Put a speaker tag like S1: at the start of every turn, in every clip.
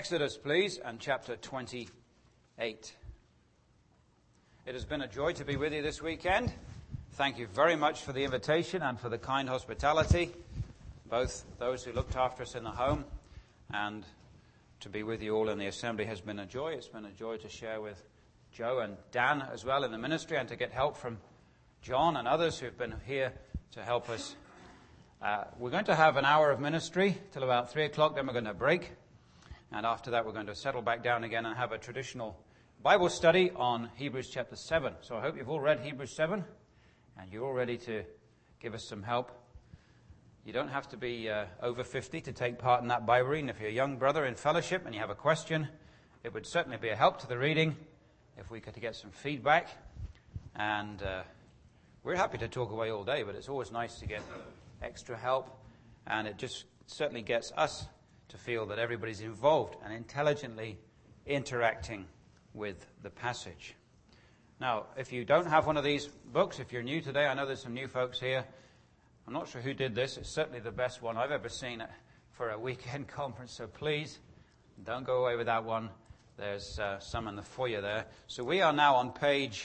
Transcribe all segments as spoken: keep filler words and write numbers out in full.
S1: Exodus, please, and chapter twenty-eight. It has been a joy to be with you this weekend. Thank you very much for the invitation and for the kind hospitality, both those who looked after us in the home and to be with you all in the assembly has been a joy. It's been a joy to share with Joe and Dan as well in the ministry and to get help from John and others who've been here to help us. Uh, we're going to have an hour of ministry till about three o'clock, then we're going to break. And after that, we're going to settle back down again and have a traditional Bible study on Hebrews chapter seven. So I hope you've all read Hebrews seven and you're all ready to give us some help. You don't have to be uh, over fifty to take part in that Bible reading. If you're a young brother in fellowship and you have a question, it would certainly be a help to the reading if we could get some feedback. And uh, we're happy to talk away all day, but it's always nice to get extra help. And it just certainly gets us to feel that everybody's involved and intelligently interacting with the passage. Now, if you don't have one of these books, if you're new today, I know there's some new folks here. I'm not sure who did this. It's certainly the best one I've ever seen for a weekend conference, so please don't go away with that one. There's uh, some in the foyer there. So we are now on page,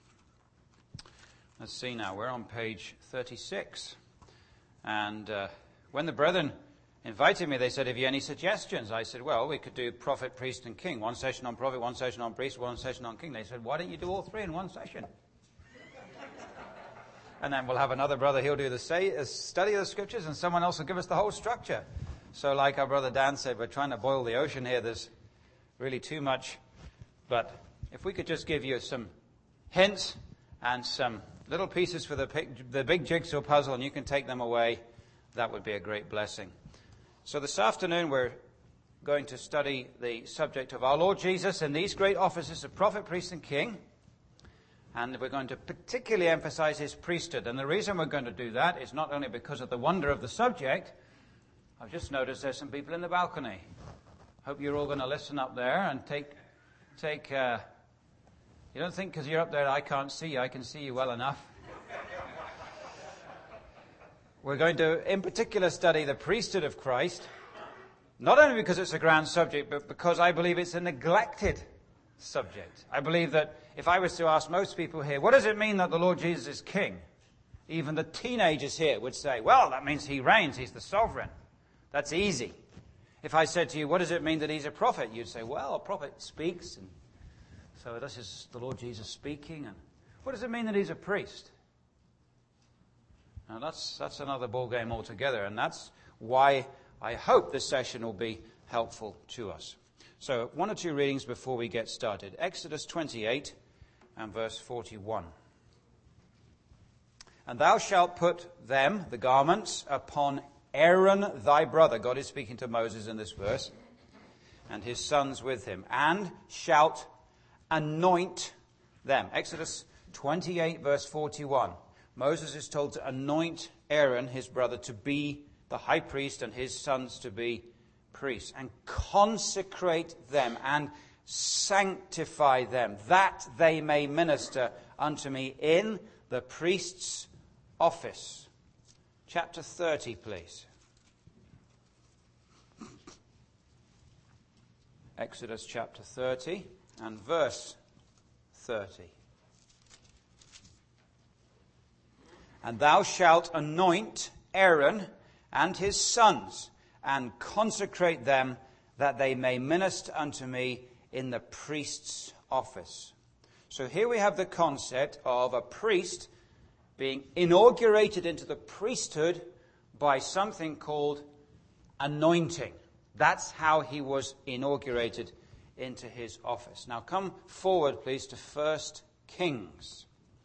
S1: let's see now, we're on page thirty-six. And uh, when the brethren invited me, they said, have you any suggestions? I said, well, we could do prophet, priest, and king. One session on prophet, one session on priest, one session on king. They said, why don't you do all three in one session? And then we'll have another brother, he'll do the say, uh, study of the scriptures, and someone else will give us the whole structure. So like our brother Dan said, we're trying to boil the ocean here. There's really too much. But if we could just give you some hints and some little pieces for the, the big jigsaw puzzle, and you can take them away, that would be a great blessing. So this afternoon we're going to study the subject of our Lord Jesus in these great offices of prophet, priest, and king. And we're going to particularly emphasize his priesthood. And the reason we're going to do that is not only because of the wonder of the subject. I've just noticed there's some people in the balcony. Hope you're all going to listen up there and take, take, uh, you don't think because you're up there I can't see you, I can see you well enough. We're going to, in particular, study the priesthood of Christ, not only because it's a grand subject, but because I believe it's a neglected subject. I believe that if I was to ask most people here, what does it mean that the Lord Jesus is king? Even the teenagers here would say, well, that means he reigns, he's the sovereign. That's easy. If I said to you, what does it mean that he's a prophet? You'd say, well, a prophet speaks, and so this is the Lord Jesus speaking. And what does it mean that he's a priest? Now, that's that's another ballgame altogether, and that's why I hope this session will be helpful to us. So, one or two readings before we get started. Exodus twenty-eight and verse forty-one. And thou shalt put them, the garments, upon Aaron thy brother. God is speaking to Moses in this verse, and his sons with him, and shalt anoint them. Exodus twenty-eight, verse forty-one. Moses is told to anoint Aaron, his brother, to be the high priest and his sons to be priests, and consecrate them and sanctify them, that they may minister unto me in the priest's office. Chapter thirty, please. Exodus chapter thirty and verse thirty. And thou shalt anoint Aaron and his sons, and consecrate them, that they may minister unto me in the priest's office. So here we have the concept of a priest being inaugurated into the priesthood by something called anointing. That's how he was inaugurated into his office. Now come forward, please, to First Kings.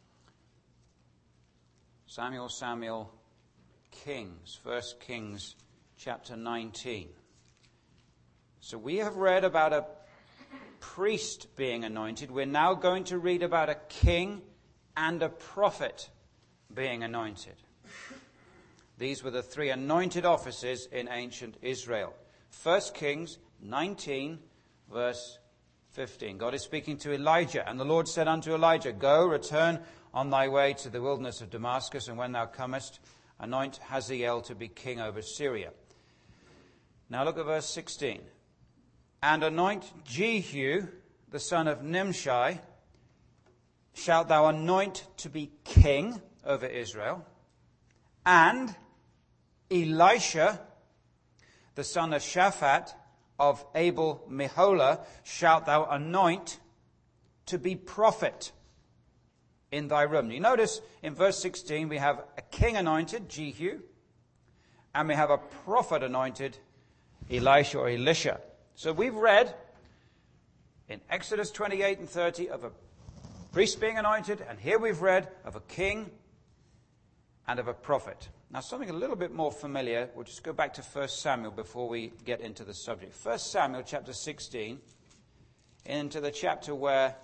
S1: Samuel, Samuel, Kings, First Kings chapter nineteen. So we have read about a priest being anointed. We're now going to read about a king and a prophet being anointed. These were the three anointed offices in ancient Israel. First Kings nineteen, verse fifteen. God is speaking to Elijah, and the Lord said unto Elijah, go, return on thy way to the wilderness of Damascus, and when thou comest, anoint Hazael to be king over Syria. Now look at verse sixteen. and anoint Jehu, the son of Nimshi, shalt thou anoint to be king over Israel, and Elisha, the son of Shaphat of Abel Meholah, shalt thou anoint to be prophet in thy room. You notice in verse sixteen we have a king anointed, Jehu, and we have a prophet anointed, Elisha or Elisha. So we've read in Exodus twenty-eight and thirty of a priest being anointed, and here we've read of a king and of a prophet. Now something a little bit more familiar, we'll just go back to First Samuel before we get into the subject. First Samuel chapter sixteen, into the chapter where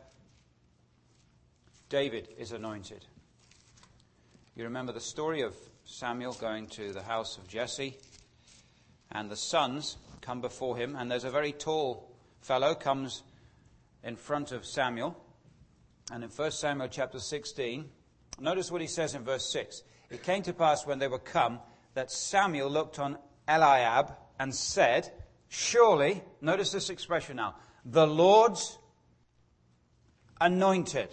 S1: David is anointed. You remember the story of Samuel going to the house of Jesse, and the sons come before him, and there's a very tall fellow comes in front of Samuel. And in First Samuel chapter sixteen, notice what he says in verse six. It came to pass when they were come that Samuel looked on Eliab and said, surely, notice this expression now, the Lord's anointed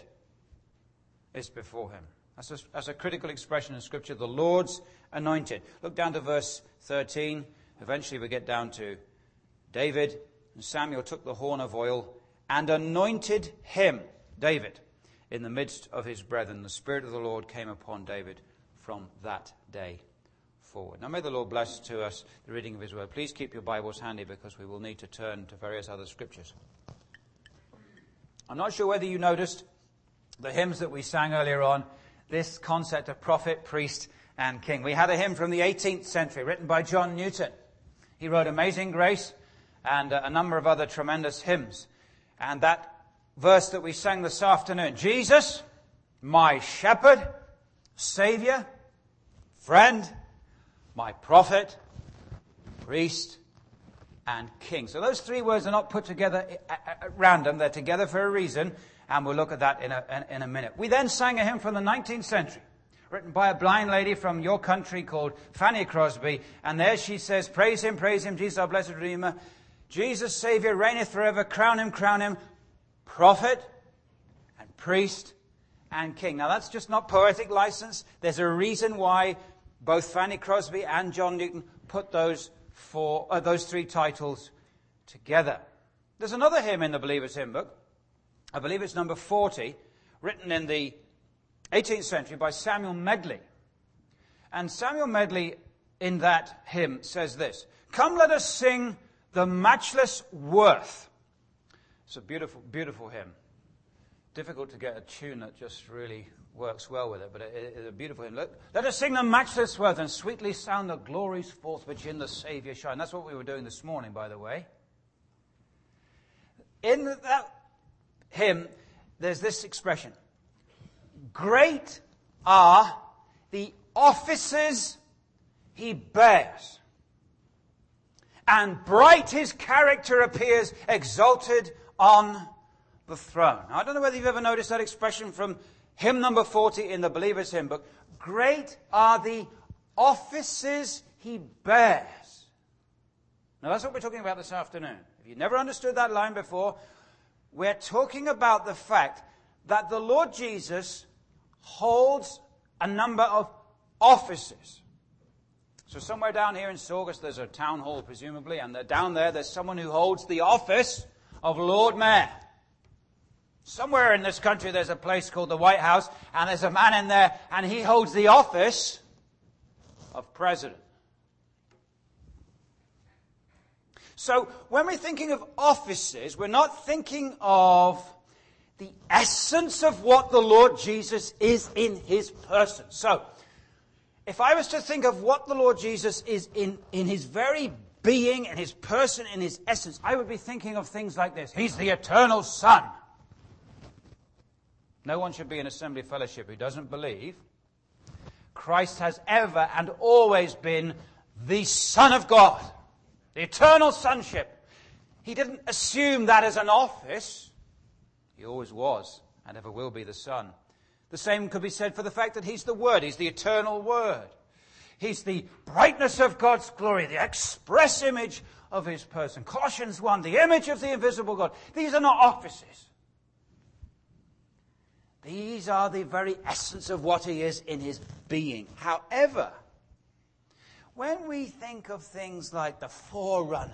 S1: is before him. That's a, that's a critical expression in Scripture, the Lord's anointed. Look down to verse thirteen. Eventually we get down to David. And Samuel took the horn of oil and anointed him, David, in the midst of his brethren. The Spirit of the Lord came upon David from that day forward. Now may the Lord bless to us the reading of his word. Please keep your Bibles handy because we will need to turn to various other scriptures. I'm not sure whether you noticed the hymns that we sang earlier on, this concept of prophet, priest, and king. We had a hymn from the eighteenth century written by John Newton. He wrote Amazing Grace and a number of other tremendous hymns. And that verse that we sang this afternoon, Jesus, my shepherd, Savior, friend, my prophet, priest, and king. So those three words are not put together at random. They're together for a reason. And we'll look at that in a, in a minute. We then sang a hymn from the nineteenth century, written by a blind lady from your country called Fanny Crosby. And there she says, praise him, praise him, Jesus our blessed Redeemer. Jesus, Savior, reigneth forever. Crown him, crown him, prophet and priest and king. Now that's just not poetic license. There's a reason why both Fanny Crosby and John Newton put those four, uh, those three titles together. There's another hymn in the Believer's Hymn Book. I believe it's number forty, written in the eighteenth century by Samuel Medley. And Samuel Medley in that hymn says this, come let us sing the matchless worth. It's a beautiful, beautiful hymn. Difficult to get a tune that just really works well with it, but it is a beautiful hymn. Let, let us sing the matchless worth and sweetly sound the glories forth which in the Saviour shine. That's what we were doing this morning, by the way. In that hymn, there's this expression. Great are the offices he bears, and bright his character appears, exalted on the throne. Now, I don't know whether you've ever noticed that expression from hymn number forty in the Believer's Hymn Book. Great are the offices he bears. Now, that's what we're talking about this afternoon. If you never understood that line before, we're talking about the fact that the Lord Jesus holds a number of offices. So somewhere down here in Saugus, there's a town hall, presumably, and down there, there's someone who holds the office of Lord Mayor. Somewhere in this country, there's a place called the White House, and there's a man in there, and he holds the office of President. So when we're thinking of offices, we're not thinking of the essence of what the Lord Jesus is in his person. So if I was to think of what the Lord Jesus is in, in his very being, in his person, in his essence, I would be thinking of things like this. He's the eternal Son. No one should be in assembly fellowship who doesn't believe Christ has ever and always been the Son of God. The eternal sonship. He didn't assume that as an office. He always was and ever will be the Son. The same could be said for the fact that he's the Word. He's the eternal Word. He's the brightness of God's glory, the express image of his person. Colossians one, the image of the invisible God. These are not offices. These are the very essence of what he is in his being. However, when we think of things like the forerunner,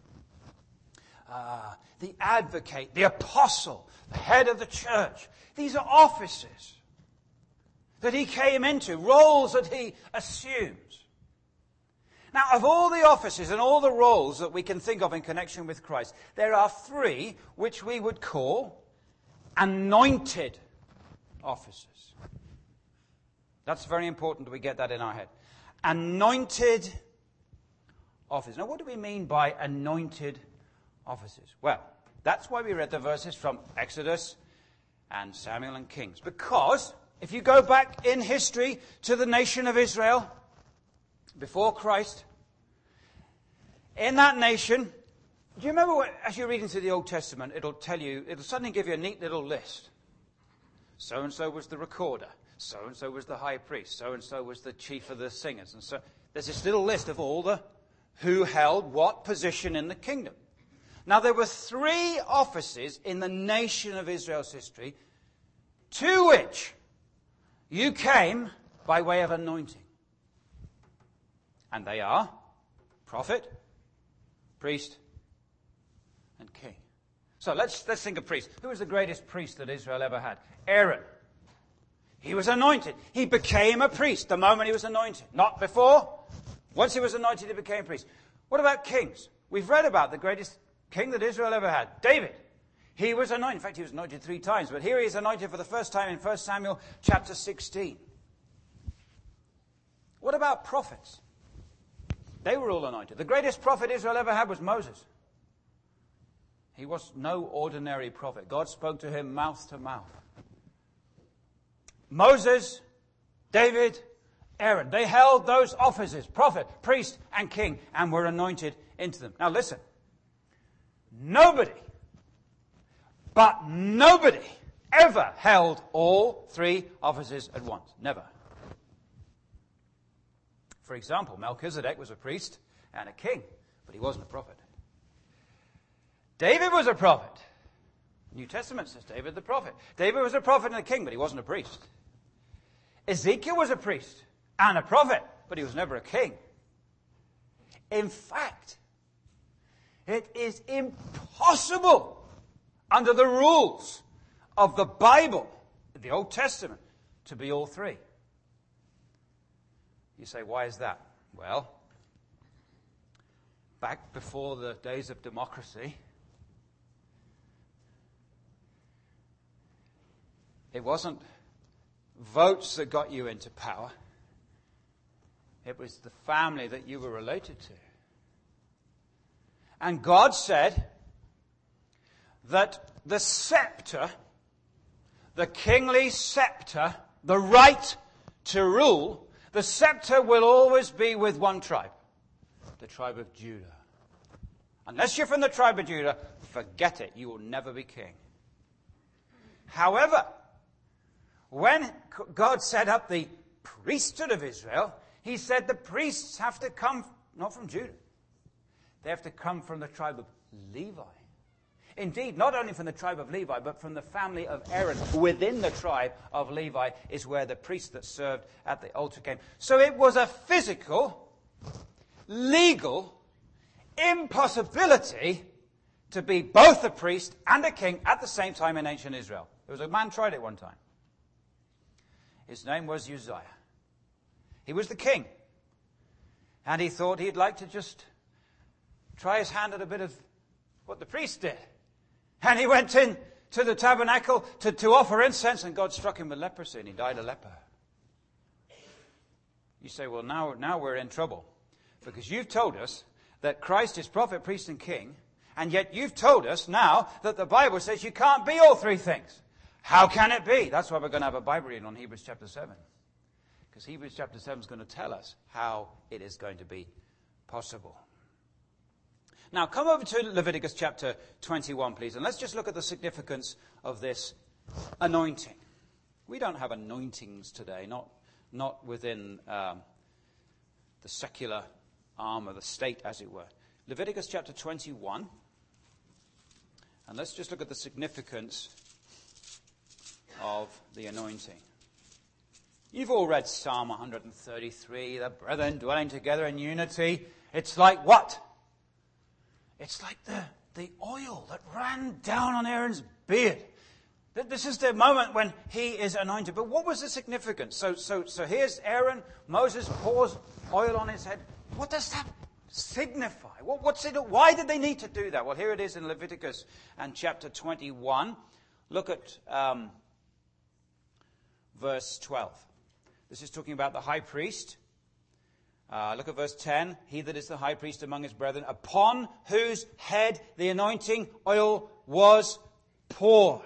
S1: uh, the advocate, the apostle, the head of the church, these are offices that he came into, roles that he assumes. Now, of all the offices and all the roles that we can think of in connection with Christ, there are three which we would call anointed offices. That's very important that we get that in our head. Anointed offices. Now, what do we mean by anointed offices? Well, that's why we read the verses from Exodus and Samuel and Kings. Because if you go back in history to the nation of Israel before Christ, in that nation, do you remember what, as you're reading through the Old Testament, it'll tell you, it'll suddenly give you a neat little list. So-and-so was the recorder. So-and-so was the high priest. So-and-so was the chief of the singers. And so there's this little list of all the who held what position in the kingdom. Now, there were three offices in the nation of Israel's history to which you came by way of anointing. And they are prophet, priest, and king. So let's, let's think of priest. Who was the greatest priest that Israel ever had? Aaron. He was anointed. He became a priest the moment he was anointed. Not before. Once he was anointed, he became a priest. What about kings? We've read about the greatest king that Israel ever had, David. He was anointed. In fact, he was anointed three times. But here he is anointed for the first time in First Samuel chapter sixteen. What about prophets? They were all anointed. The greatest prophet Israel ever had was Moses. He was no ordinary prophet. God spoke to him mouth to mouth. Moses, David, Aaron. They held those offices, prophet, priest, and king, and were anointed into them. Now listen. Nobody, but nobody ever held all three offices at once. Never. For example, Melchizedek was a priest and a king, but he wasn't a prophet. David was a prophet. The New Testament says David the prophet. David was a prophet and a king, but he wasn't a priest. Ezekiel was a priest and a prophet, but he was never a king. In fact, it is impossible under the rules of the Bible, the Old Testament, to be all three. You say, why is that? Well, back before the days of democracy, it wasn't votes that got you into power. It was the family that you were related to. And God said that the scepter, the kingly scepter, the right to rule, the scepter will always be with one tribe, the tribe of Judah. Unless you're from the tribe of Judah, forget it. You will never be king. However, when God set up the priesthood of Israel, he said the priests have to come not from Judah. They have to come from the tribe of Levi. Indeed, not only from the tribe of Levi, but from the family of Aaron. Within the tribe of Levi is where the priests that served at the altar came. So it was a physical, legal impossibility to be both a priest and a king at the same time in ancient Israel. There was a man tried it one time. His name was Uzziah. He was the king. And he thought he'd like to just try his hand at a bit of what the priest did. And he went in to the tabernacle to, to offer incense, and God struck him with leprosy, and he died a leper. You say, well, now, now we're in trouble. Because you've told us that Christ is prophet, priest, and king, and yet you've told us now that the Bible says you can't be all three things. How can it be? That's why we're going to have a Bible reading on Hebrews chapter seven. Because Hebrews chapter seven is going to tell us how it is going to be possible. Now, come over to Leviticus chapter twenty-one, please, and let's just look at the significance of this anointing. We don't have anointings today, not, not within um, the secular arm of the state, as it were. Leviticus chapter twenty-one. And let's just look at the significance of the anointing. You've all read Psalm one thirty-three, the brethren dwelling together in unity. It's like what? It's like the, the oil that ran down on Aaron's beard. This is the moment when he is anointed. But what was the significance? So, so, so here's Aaron. Moses pours oil on his head. What does that signify? What, what's it? Why did they need to do that? Well, here it is in Leviticus and chapter twenty-one. Look at um, verse twelve. This is talking about the high priest. Uh, look at verse ten. He that is the high priest among his brethren, upon whose head the anointing oil was poured.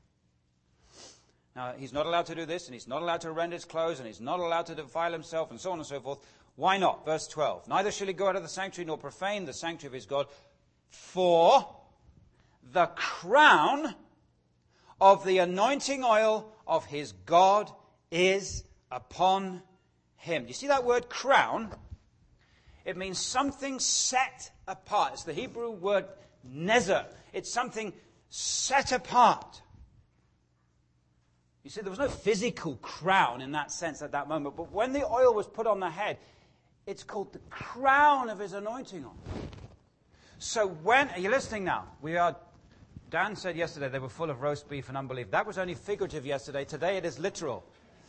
S1: Now, he's not allowed to do this, and he's not allowed to rend his clothes, and he's not allowed to defile himself, and so on and so forth. Why not? Verse twelve. Neither shall he go out of the sanctuary, nor profane the sanctuary of his God, for the crown of the anointing oil of his God is upon him. Do you see that word crown? It means something set apart. It's the Hebrew word nezer. It's something set apart. You see, there was no physical crown in that sense at that moment. But when the oil was put on the head, it's called the crown of his anointing oil. So when, are you listening now? We are, Dan said yesterday they were full of roast beef and unbelief. That was only figurative yesterday. Today it is literal.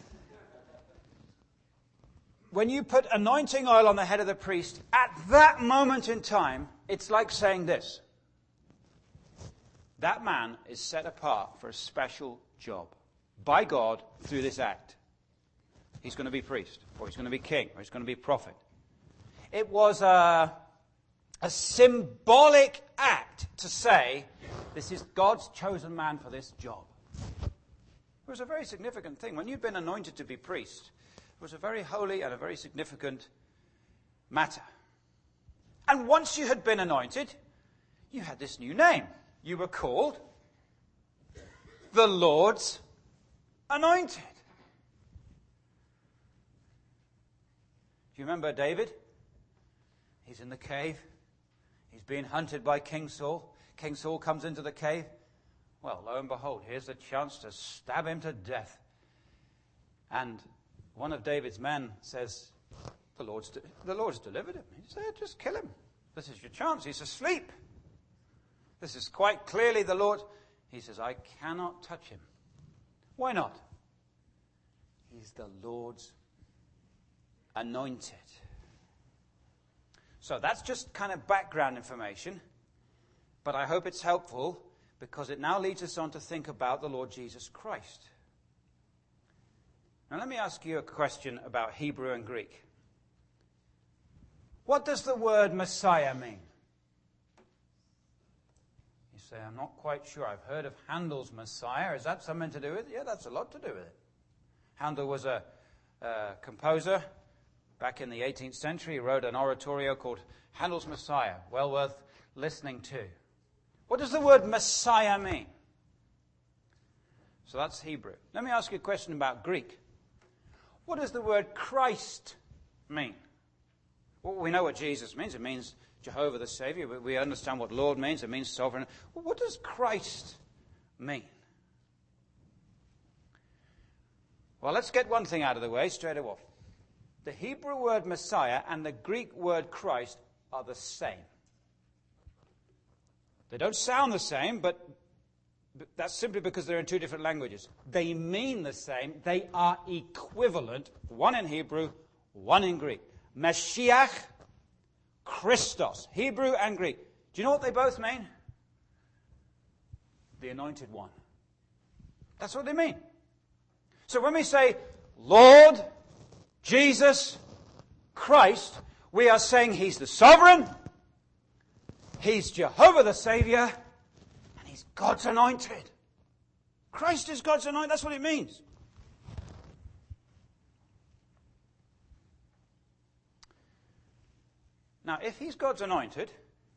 S1: When you put anointing oil on the head of the priest, at that moment in time, it's like saying this. That man is set apart for a special job by God through this act. He's going to be priest, or he's going to be king, or he's going to be prophet. It was a, a symbolic act to say, this is God's chosen man for this job. It was a very significant thing. When you'd been anointed to be priest, it was a very holy and a very significant matter. And once you had been anointed, you had this new name. You were called the Lord's Anointed. Do you remember David? He's in the cave. He's being hunted by King Saul. King Saul comes into the cave. Well, lo and behold, here's the chance to stab him to death. And one of David's men says, the Lord's, de- the Lord's delivered him. He said, just kill him. This is your chance. He's asleep. This is quite clearly the Lord. He says, I cannot touch him. Why not? He's the Lord's anointed. So that's just kind of background information, but I hope it's helpful because it now leads us on to think about the Lord Jesus Christ. Now let me ask you a question about Hebrew and Greek. What does the word Messiah mean? You say, I'm not quite sure. I've heard of Handel's Messiah. Is that something to do with it? Yeah, that's a lot to do with it. Handel was a, a composer back in the eighteenth century. He wrote an oratorio called Handel's Messiah, well worth listening to. What does the word Messiah mean? So that's Hebrew. Let me ask you a question about Greek. What does the word Christ mean? Well, we know what Jesus means. It means Jehovah the Savior. But we understand what Lord means. It means sovereign. Well, what does Christ mean? Well, let's get one thing out of the way straight away. The Hebrew word Messiah and the Greek word Christ are the same. They don't sound the same, but that's simply because they're in two different languages. They mean the same. They are equivalent, one in Hebrew, one in Greek. Mashiach, Christos, Hebrew and Greek. Do you know what they both mean? The anointed one. That's what they mean. So when we say Lord, Jesus, Christ, we are saying he's the sovereign, he's Jehovah the Savior, and he's God's anointed. Christ is God's anointed. That's what it means. Now, if he's God's anointed,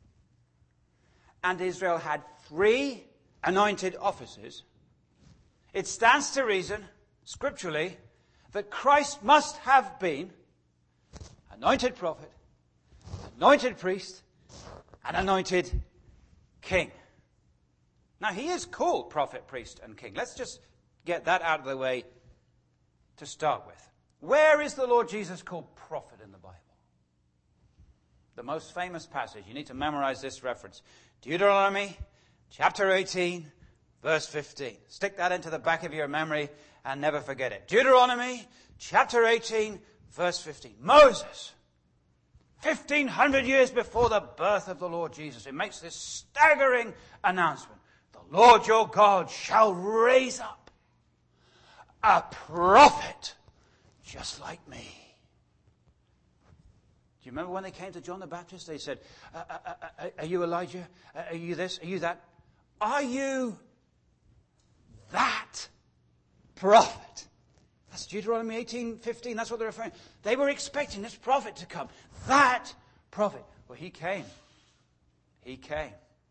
S1: and Israel had three anointed offices, it stands to reason, scripturally, that Christ must have been anointed prophet, anointed priest, and anointed king. Now, he is called prophet, priest, and king. Let's just get that out of the way to start with. Where is the Lord Jesus called prophet in the Bible? The most famous passage. You need to memorize this reference. Deuteronomy chapter eighteen, verse fifteen. Stick that into the back of your memory and never forget it. Deuteronomy chapter eighteen, verse fifteen. Moses, fifteen hundred years before the birth of the Lord Jesus, he makes this staggering announcement. The Lord your God shall raise up a prophet just like me. Do you remember when they came to John the Baptist? They said, uh, uh, uh, are you Elijah? Uh, are you this? Are you that? Are you that prophet? That's Deuteronomy eighteen fifteen. That's what they're referring to. They were expecting this prophet to come. That prophet. Well, he came. He came.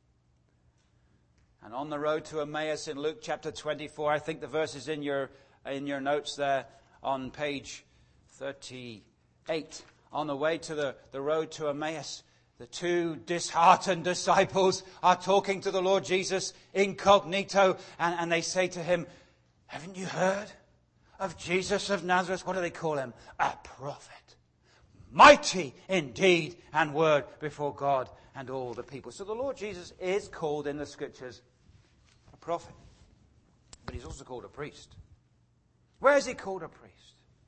S1: And on the road to Emmaus in Luke chapter twenty-four, I think the verse is in your, in your notes there on page thirty-eight. On the way to the, the road to Emmaus, the two disheartened disciples are talking to the Lord Jesus incognito, and, and they say to him, haven't you heard of Jesus of Nazareth? What do they call him? A prophet. Mighty in deed and word before God and all the people. So the Lord Jesus is called in the Scriptures a prophet. But he's also called a priest. Where is he called a priest?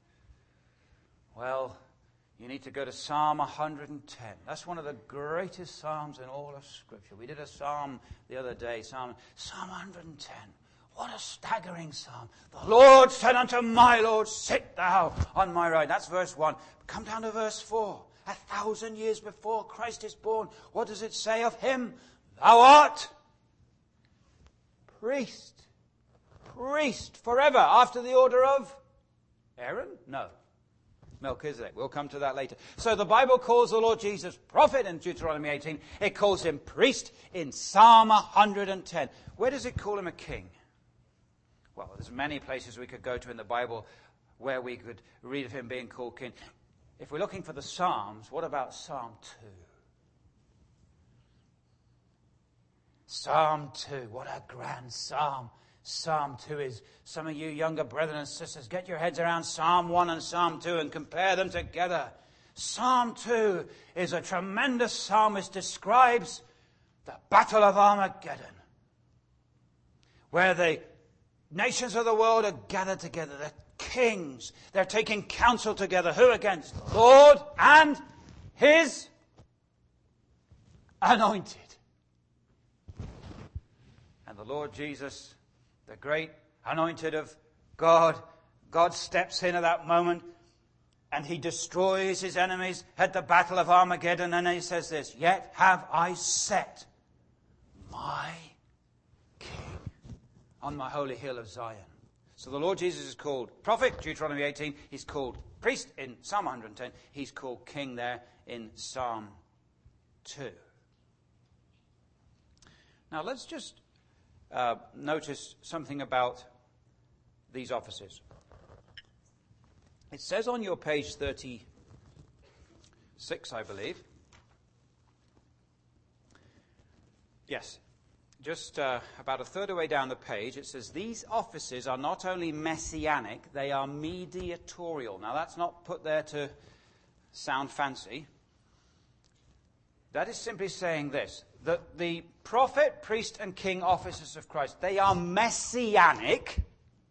S1: Well, you need to go to Psalm one hundred ten. That's one of the greatest psalms in all of Scripture. We did a psalm the other day, Psalm, Psalm one hundred ten. What a staggering psalm. The Lord said unto my Lord, sit thou on my right. That's verse one. Come down to verse four. A thousand years before Christ is born, what does it say of him? Thou art priest. Priest forever, after the order of Aaron? No. Melchizedek. We'll come to that later. So the Bible calls the Lord Jesus prophet in Deuteronomy eighteen. It calls him priest in Psalm one hundred ten. Where does it call him a king? Well, there's many places we could go to in the Bible where we could read of him being called king. If we're looking for the Psalms, what about Psalm two? Psalm two. What a grand psalm. Psalm two is, some of you younger brethren and sisters, get your heads around Psalm one and Psalm two and compare them together. Psalm two is a tremendous psalm which describes the Battle of Armageddon, where the nations of the world are gathered together. The kings, they're taking counsel together. Who against? The Lord and his anointed. And the Lord Jesus, the great anointed of God, God steps in at that moment and he destroys his enemies at the Battle of Armageddon. And he says this, yet have I set my king on my holy hill of Zion. So the Lord Jesus is called prophet, Deuteronomy eighteen. He's called priest in Psalm one hundred ten. He's called king there in Psalm two. Now let's just uh, notice something about these offices. It says on your page thirty-six, I believe. Yes. Just uh, about a third of the way down the page, it says, these offices are not only messianic, they are mediatorial. Now, that's not put there to sound fancy. That is simply saying this, that the prophet, priest, and king offices of Christ, they are messianic.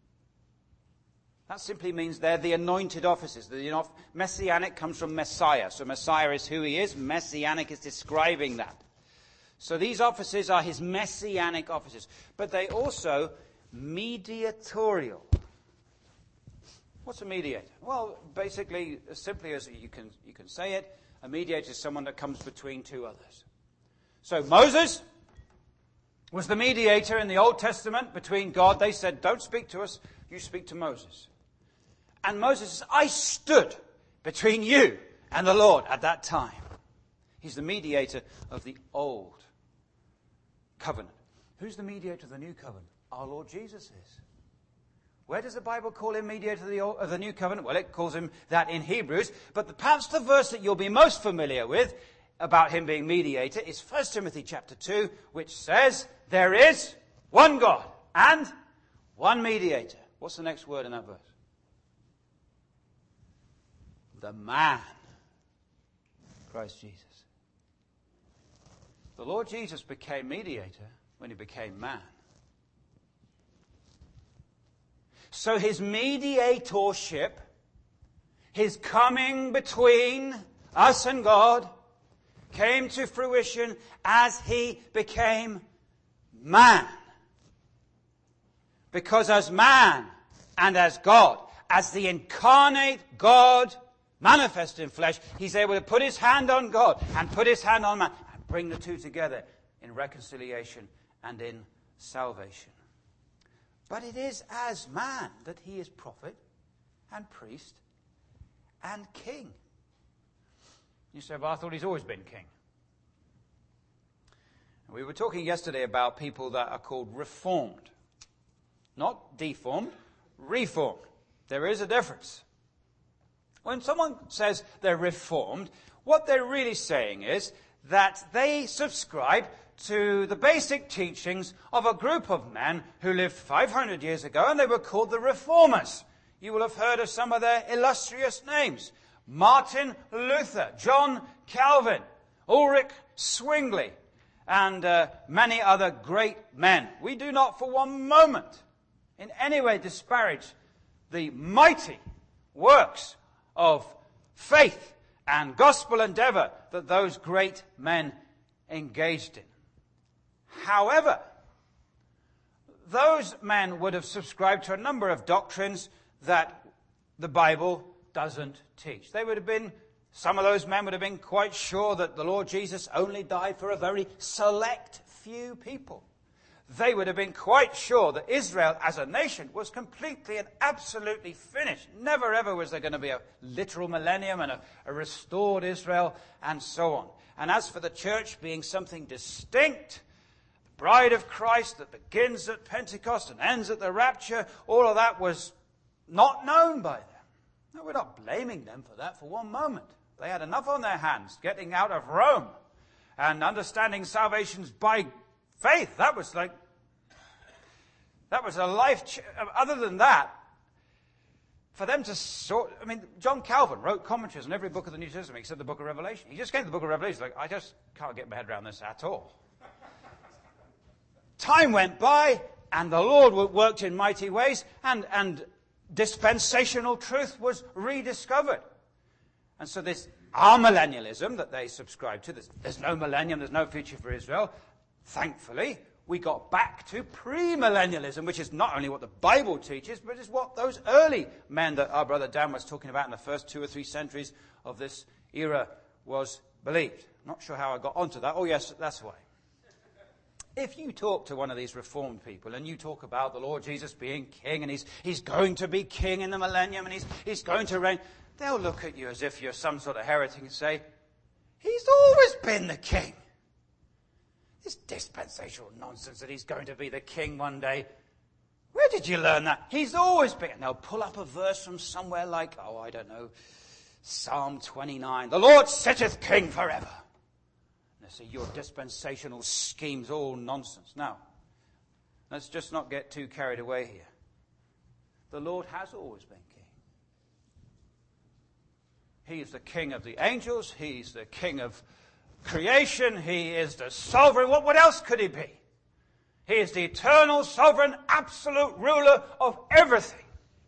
S1: That simply means they're the anointed offices. The, you know, messianic comes from Messiah. So Messiah is who he is. Messianic is describing that. So these offices are his messianic offices. But they also mediatorial. What's a mediator? Well, basically, as simply as you can, you can say it, a mediator is someone that comes between two others. So Moses was the mediator in the Old Testament between God. They said, don't speak to us, you speak to Moses. And Moses says, I stood between you and the Lord at that time. He's the mediator of the Old Covenant. Who's the mediator of the New Covenant? Our Lord Jesus is. Where does the Bible call him mediator of the, old, of the new covenant? Well, it calls him that in Hebrews. But the, perhaps the verse that you'll be most familiar with about him being mediator is First Timothy chapter two, which says, there is one God and one mediator. What's the next word in that verse? The man, Christ Jesus. The Lord Jesus became mediator when he became man. So his mediatorship, his coming between us and God, came to fruition as he became man. Because as man and as God, as the incarnate God manifested in flesh, he's able to put his hand on God and put his hand on man and bring the two together in reconciliation and in salvation. But it is as man that he is prophet and priest and king. You say, well, I thought he's always been king. And we were talking yesterday about people that are called reformed. Not deformed, reformed. There is a difference. When someone says they're reformed, what they're really saying is that they subscribe to the basic teachings of a group of men who lived five hundred years ago, and they were called the Reformers. You will have heard of some of their illustrious names. Martin Luther, John Calvin, Ulrich Zwingli, and uh, many other great men. We do not for one moment in any way disparage the mighty works of faith and gospel endeavor that those great men engaged in. However, those men would have subscribed to a number of doctrines that the Bible doesn't teach. They would have been, some of those men would have been quite sure that the Lord Jesus only died for a very select few people. They would have been quite sure that Israel as a nation was completely and absolutely finished. Never ever was there going to be a literal millennium and a, a restored Israel and so on. And as for the church being something distinct, the bride of Christ that begins at Pentecost and ends at the rapture, all of that was not known by them. No, we're not blaming them for that for one moment. They had enough on their hands getting out of Rome and understanding salvation's by faith. That was like, that was a life, ch- other than that, for them to sort, I mean, John Calvin wrote commentaries on every book of the New Testament except the book of Revelation. He just came to the book of Revelation like, I just can't get my head around this at all. Time went by, and the Lord worked in mighty ways, and, and dispensational truth was rediscovered. And so this amillennialism that they subscribe to, there's, there's no millennium, there's no future for Israel. Thankfully, we got back to premillennialism, which is not only what the Bible teaches, but is what those early men that our brother Dan was talking about in the first two or three centuries of this era was believed. Not sure how I got onto that. Oh, yes, that's why. If you talk to one of these reformed people and you talk about the Lord Jesus being king and he's, he's going to be king in the millennium and he's, he's going to reign, they'll look at you as if you're some sort of heretic and say, he's always been the king. This dispensational nonsense that he's going to be the king one day. Where did you learn that? He's always been. And they'll pull up a verse from somewhere like, oh, I don't know, Psalm twenty-nine. The Lord sitteth king forever. And they say, your dispensational scheme's all nonsense. Now, let's just not get too carried away here. The Lord has always been king. He is the king of the angels. He's the king of creation. He is the sovereign. What, what else could he be? He is the eternal, sovereign, absolute ruler of everything.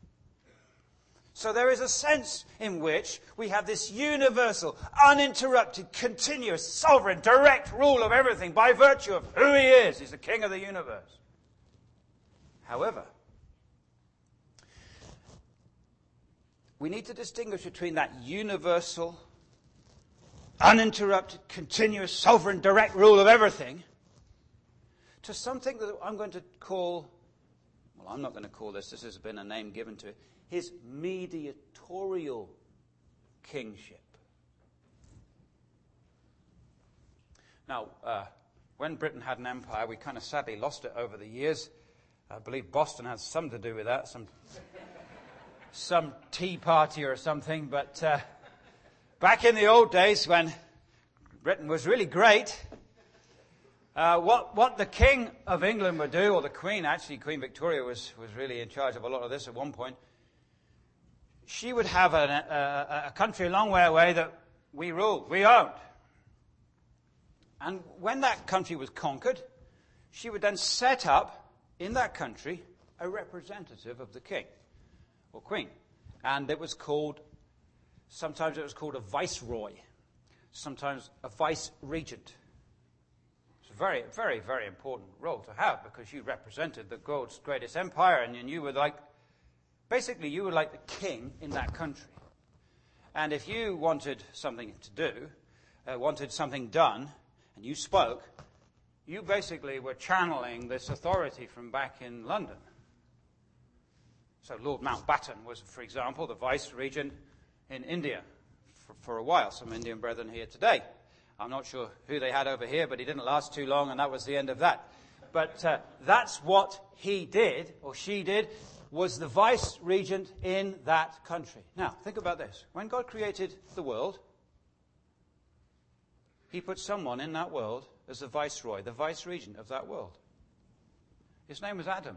S1: So there is a sense in which we have this universal, uninterrupted, continuous, sovereign, direct rule of everything by virtue of who he is. He's the king of the universe. However, we need to distinguish between that universal, uninterrupted, continuous, sovereign, direct rule of everything to something that I'm going to call, well, I'm not going to call this, this has been a name given to it, his mediatorial kingship. Now, uh, when Britain had an empire, we kind of sadly lost it over the years. I believe Boston has something to do with that, some some tea party or something. But uh, back in the old days when Britain was really great, uh, what what the King of England would do, or the Queen, actually Queen Victoria was, was really in charge of a lot of this at one point, she would have a, a, a country a long way away that we ruled, we owned. And when that country was conquered, she would then set up in that country a representative of the king or queen. And it was called, sometimes it was called a viceroy, sometimes a vice-regent. It's a very, very, very important role to have because you represented the world's greatest empire, and you were like, basically you were like the king in that country. And if you wanted something to do, uh, wanted something done, and you spoke, you basically were channeling this authority from back in London. So Lord Mountbatten was, for example, the vice-regent in India for, for a while. Some Indian brethren here today. I'm not sure who they had over here, but he didn't last too long, and that was the end of that. But uh, that's what he did, or she did, was the vice-regent in that country. Now, think about this. When God created the world, he put someone in that world as the viceroy, the vice-regent of that world. His name was Adam.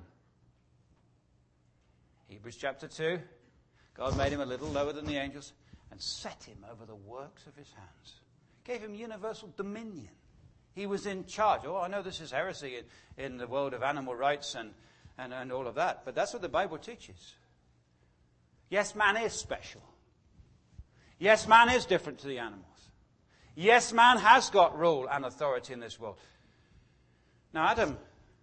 S1: Hebrews chapter two, God made him a little lower than the angels and set him over the works of his hands. Gave him universal dominion. He was in charge. Oh, I know this is heresy in, in the world of animal rights and, and, and all of that, but that's what the Bible teaches. Yes, man is special. Yes, man is different to the animals. Yes, man has got rule and authority in this world. Now, Adam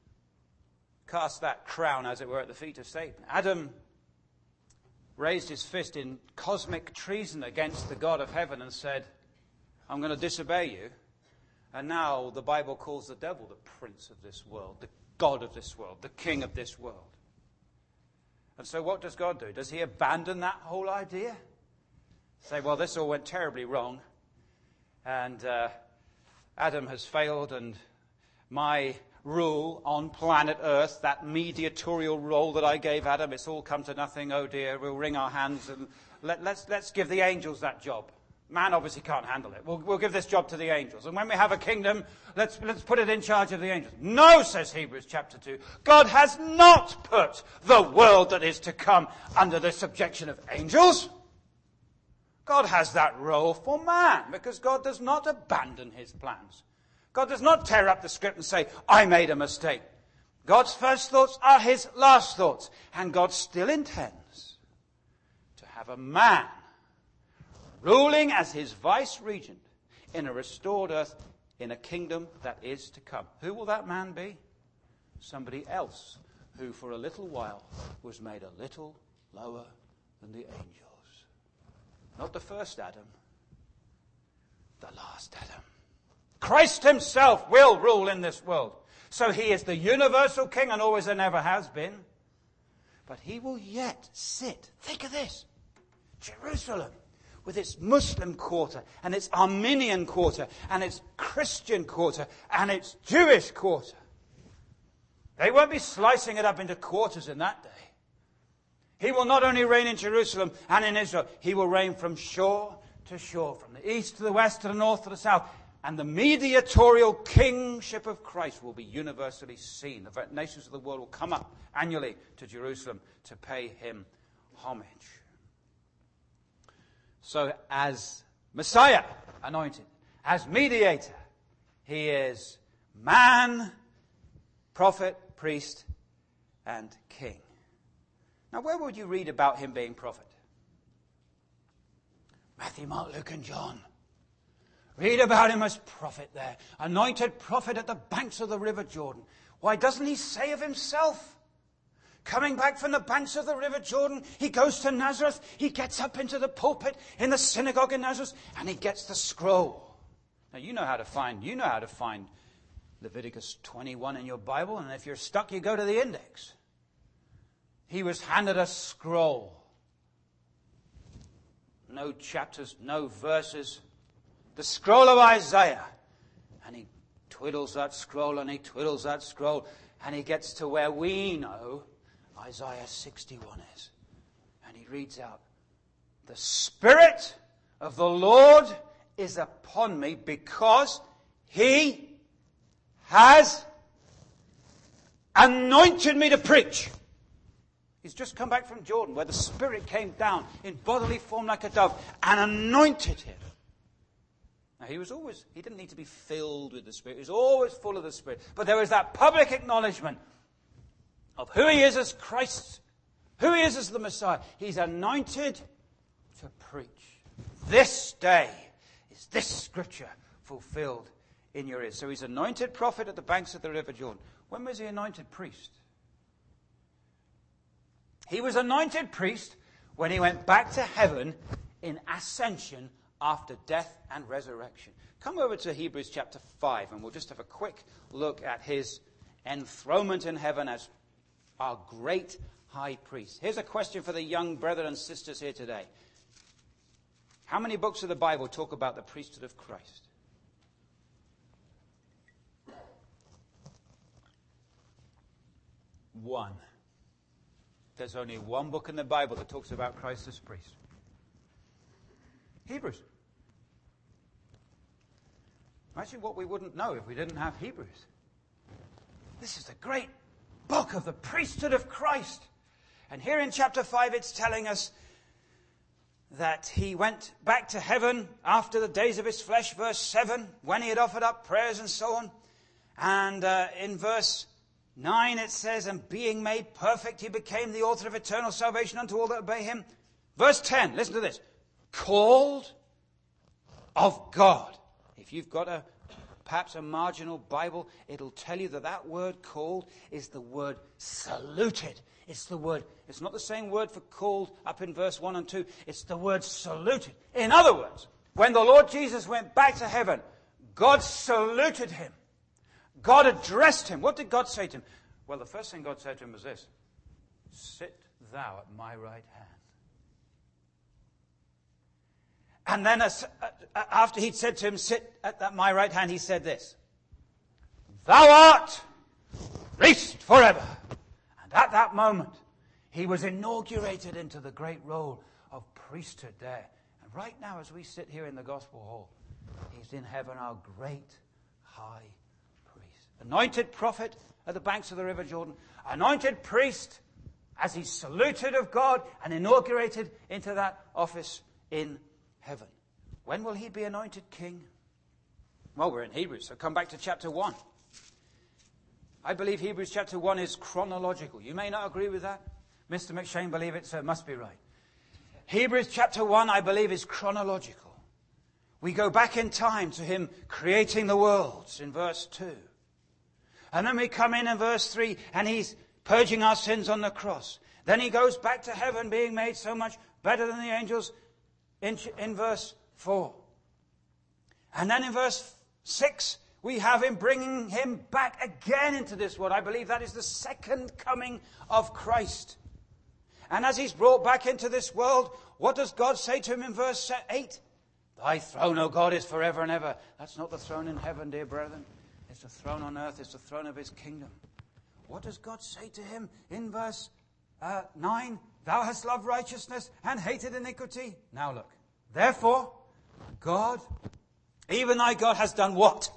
S1: cast that crown, as it were, at the feet of Satan. Adam raised his fist in cosmic treason against the God of heaven and said, I'm going to disobey you. And now the Bible calls the devil the prince of this world, the God of this world, the king of this world. And so what does God do? Does he abandon that whole idea? Say, well, this all went terribly wrong. And uh, Adam has failed, and my rule on planet Earth, that mediatorial role that I gave Adam, it's all come to nothing. Oh dear, we'll wring our hands and let, let's let's give the angels that job. Man obviously can't handle it. We'll, we'll give this job to the angels. And when we have a kingdom, let's let's put it in charge of the angels. No, says Hebrews chapter two. God has not put the world that is to come under the subjection of angels. God has that role for man, because God does not abandon his plans. God does not tear up the script and say, I made a mistake. God's first thoughts are his last thoughts. And God still intends to have a man ruling as his vice-regent in a restored earth, in a kingdom that is to come. Who will that man be? Somebody else who for a little while was made a little lower than the angels. Not the first Adam, the last Adam. Christ himself will rule in this world. So he is the universal king and always and ever has been. But he will yet sit, think of this, Jerusalem, with its Muslim quarter and its Armenian quarter and its Christian quarter and its Jewish quarter. They won't be slicing it up into quarters in that day. He will not only reign in Jerusalem and in Israel, he will reign from shore to shore, from the east to the west, to the north to the south. And the mediatorial kingship of Christ will be universally seen. The nations of the world will come up annually to Jerusalem to pay him homage. So as Messiah, anointed, as mediator, he is man, prophet, priest, and king. Now, where would you read about him being prophet? Matthew, Mark, Luke, and John. Read about him as prophet there. Anointed prophet at the banks of the river Jordan. Why doesn't he say of himself? Coming back from the banks of the river Jordan, he goes to Nazareth. He gets up into the pulpit in the synagogue in Nazareth, and he gets the scroll. Now, you know how to find, you know how to find Leviticus twenty-one in your Bible, and if you're stuck, you go to the index. He was handed a scroll. No chapters, no verses. The scroll of Isaiah. And he twiddles that scroll and he twiddles that scroll. And he gets to where we know Isaiah sixty-one is. And he reads out, "The Spirit of the Lord is upon me because he has anointed me to preach." He's just come back from Jordan, where the Spirit came down in bodily form like a dove and anointed him. Now, he was always, he didn't need to be filled with the Spirit. He was always full of the Spirit. But there was that public acknowledgement of who he is as Christ, who he is as the Messiah. He's anointed to preach. This day is this scripture fulfilled in your ears. So he's anointed prophet at the banks of the River Jordan. When was he anointed priest? He was anointed priest when he went back to heaven in ascension after death and resurrection. Come over to Hebrews chapter five and we'll just have a quick look at his enthronement in heaven as our great high priest. Here's a question for the young brethren and sisters here today. How many books of the Bible talk about the priesthood of Christ? One. There's only one book in the Bible that talks about Christ as priest. Hebrews. Imagine what we wouldn't know if we didn't have Hebrews. This is the great book of the priesthood of Christ. And here in chapter five it's telling us that he went back to heaven after the days of his flesh, verse seven, when he had offered up prayers and so on. And uh, in verse nine it says, "And being made perfect, he became the author of eternal salvation unto all that obey him." Verse ten, listen to this. "Called of God." If you've got a perhaps a marginal Bible, it'll tell you that that word "called" is the word "saluted." It's the word, it's not the same word for called up in verse one and two. It's the word "saluted." In other words, when the Lord Jesus went back to heaven, God saluted him. God addressed him. What did God say to him? Well, the first thing God said to him was this: "Sit thou at my right hand." And then as, uh, after he'd said to him, "Sit at that, my right hand," he said this: "Thou art priest forever." And at that moment, he was inaugurated into the great role of priesthood there. And right now, as we sit here in the Gospel Hall, he's in heaven, our great high priest. Anointed prophet at the banks of the River Jordan. Anointed priest as he's saluted of God and inaugurated into that office in heaven. When will he be anointed king? Well, we're in Hebrews, so come back to chapter one. I believe Hebrews chapter one is chronological. You may not agree with that. Mister McShane believe it, so it must be right. Hebrews chapter one, I believe, is chronological. We go back in time to him creating the worlds in verse two. And then we come in in verse three, and he's purging our sins on the cross. Then he goes back to heaven, being made so much better than the angels in, in verse four. And then in verse six, we have him bringing him back again into this world. I believe that is the second coming of Christ. And as he's brought back into this world, what does God say to him in verse eight? "Thy throne, O God, is forever and ever." That's not the throne in heaven, dear brethren. It's the throne on earth. It's the throne of his kingdom. What does God say to him in verse uh, nine? "Thou hast loved righteousness and hated iniquity." Now look. "Therefore, God, even thy God, has done what?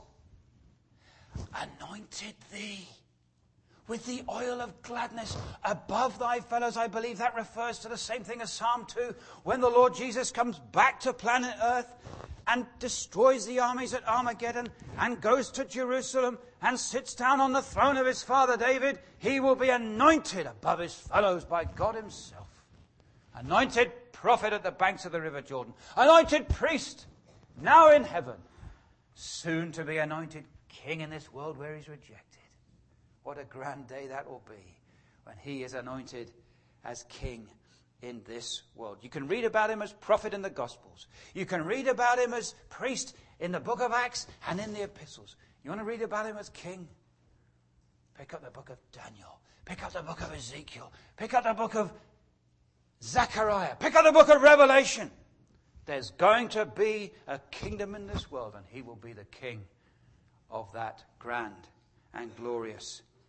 S1: Anointed thee with the oil of gladness above thy fellows." I believe that refers to the same thing as Psalm two, when the Lord Jesus comes back to planet Earth and destroys the armies at Armageddon and goes to Jerusalem and sits down on the throne of his father David. He will be anointed above his fellows by God himself. Anointed prophet at the banks of the River Jordan. Anointed priest now in heaven. Soon to be anointed king in this world where he's rejected. What a grand day that will be when he is anointed as king in this world. You can read about him as prophet in the Gospels. You can read about him as priest in the book of Acts and in the epistles. You want to read about him as king? Pick up the book of Daniel. Pick up the book of Ezekiel. Pick up the book of Zechariah. Pick up the book of Revelation. There's going to be a kingdom in this world, and he will be the king of that grand and glorious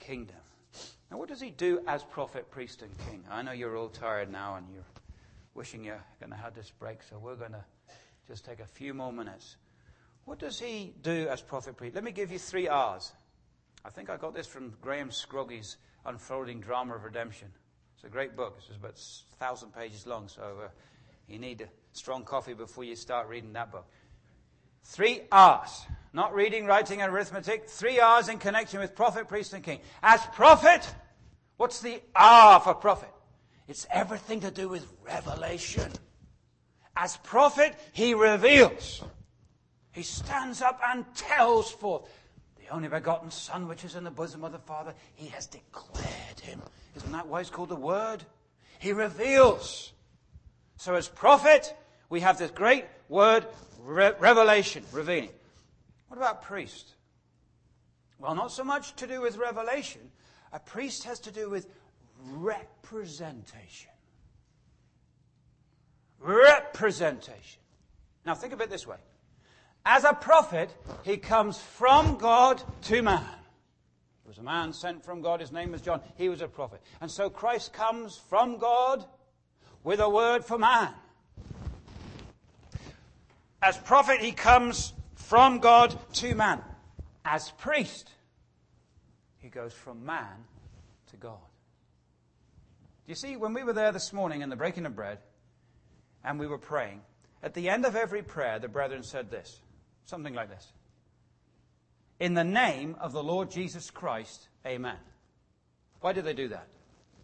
S1: kingdom. Now, what does he do as prophet, priest, and king? I know you're all tired now and you're wishing you're going to have this break, so we're going to just take a few more minutes. What does he do as prophet, priest? Let me give you three R's. I think I got this from Graham Scroggy's Unfolding Drama of Redemption. It's a great book. It's about a thousand pages long, so uh, you need a strong coffee before you start reading that book. Three R's. Not reading, writing, and arithmetic. Three R's in connection with prophet, priest, and king. As prophet, what's the R for prophet? It's everything to do with revelation. As prophet, he reveals. He stands up and tells forth. The only begotten Son which is in the bosom of the Father, he has declared him. Isn't that why it's called the Word? He reveals. So as prophet, we have this great word, re- revelation, revealing. What about priest? Well, not so much to do with revelation. A priest has to do with representation. Representation. Now think of it this way. As a prophet, he comes from God to man. There was a man sent from God. His name was John. He was a prophet. And so Christ comes from God with a word for man. As prophet, he comes from God to man. As priest, he goes from man to God. Do you see, when we were there this morning in the breaking of bread, and we were praying, at the end of every prayer, the brethren said this, something like this. In the name of the Lord Jesus Christ, amen. Why did they do that?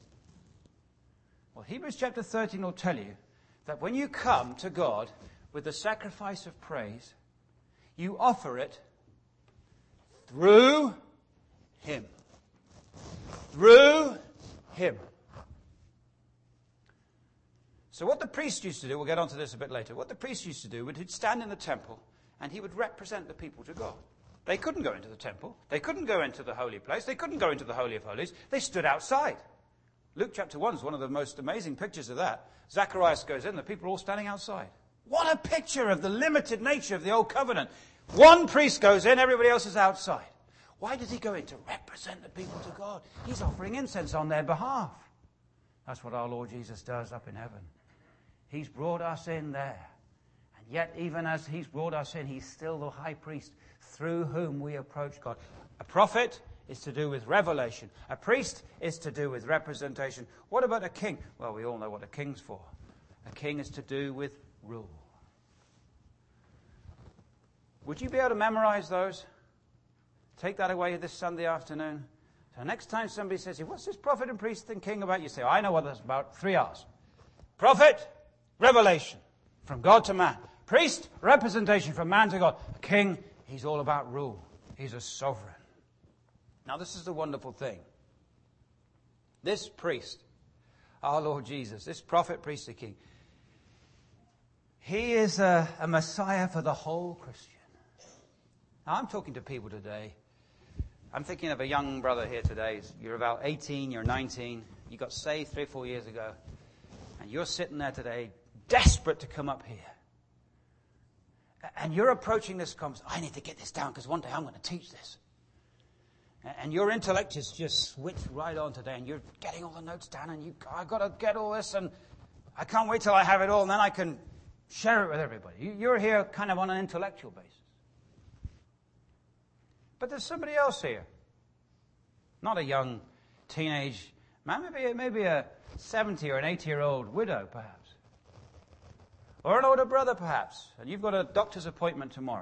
S1: Well, Hebrews chapter thirteen will tell you that when you come to God with the sacrifice of praise, you offer it through Him. Through Him. So what the priest used to do, we'll get onto this a bit later, what the priest used to do, would he'd stand in the temple and he would represent the people to God. They couldn't go into the temple. They couldn't go into the holy place. They couldn't go into the Holy of Holies. They stood outside. Luke chapter one is one of the most amazing pictures of that. Zacharias goes in, the people are all standing outside. What a picture of the limited nature of the old covenant. One priest goes in, everybody else is outside. Why does he go in? To represent the people to God. He's offering incense on their behalf. That's what our Lord Jesus does up in heaven. He's brought us in there. And yet, even as he's brought us in, he's still the high priest through whom we approach God. A prophet is to do with revelation. A priest is to do with representation. What about a king? Well, we all know what a king's for. A king is to do with rule. Would you be able to memorize those? Take that away this Sunday afternoon. So next time somebody says, what's this prophet and priest and king about? You say, oh, I know what that's about. Three R's. Prophet, revelation, from God to man. Priest, representation from man to God. A king, he's all about rule. He's a sovereign. Now this is the wonderful thing. This priest, our Lord Jesus, this prophet, priest, and king, he is a, a Messiah for the whole Christian. Now I'm talking to people today. I'm thinking of a young brother here today. You're about eighteen, you're nineteen. You got saved three or four years ago. And you're sitting there today, desperate to come up here. And you're approaching this conversation. I need to get this down because one day I'm going to teach this. And your intellect is just switched right on today. And you're getting all the notes down. And you, I've got to get all this. And I can't wait till I have it all. And then I can share it with everybody. You're here kind of on an intellectual basis. But there's somebody else here. Not a young teenage man. Maybe, maybe a seventy or an eighty-year-old widow, perhaps. Or an older brother, perhaps. And you've got a doctor's appointment tomorrow.